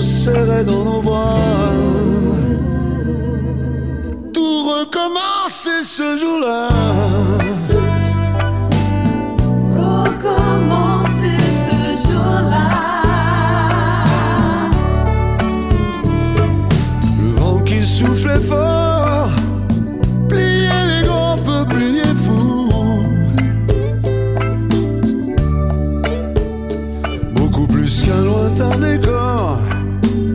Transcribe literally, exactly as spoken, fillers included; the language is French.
serrait dans nos bras. Tout recommencer ce jour-là. Recommencer ce jour-là. Le vent qui soufflait fort